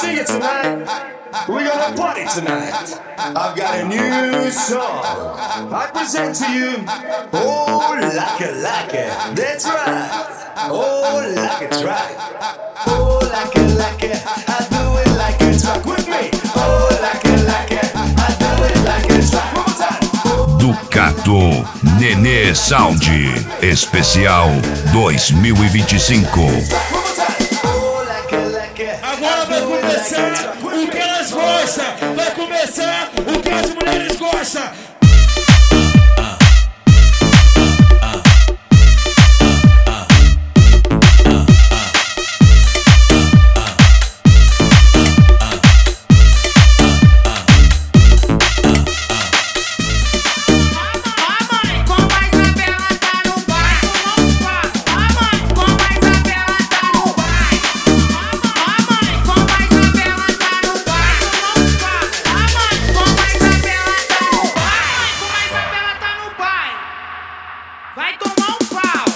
sing it tonight. We're gonna party tonight. I've got a new song I present to you. Oh, like it, that's right. Oh, like it's right. Oh, like it, I do it like it's right. With me. Oh, like it, I do it like it's right. One more time. Ducato Nenê Sound Especial 2025. Agora vai começar o que elas gostam. Vai começar o que as mulheres gostam. Vai tomar um pau.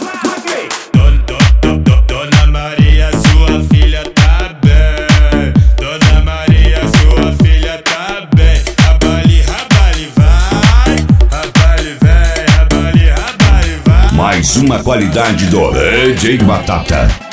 Dona Maria, sua filha tá bem. Dona Maria, sua filha tá bem. Rabali, vai. Rabali, vem. Rabali, vai. Mais uma qualidade do DJ Batata.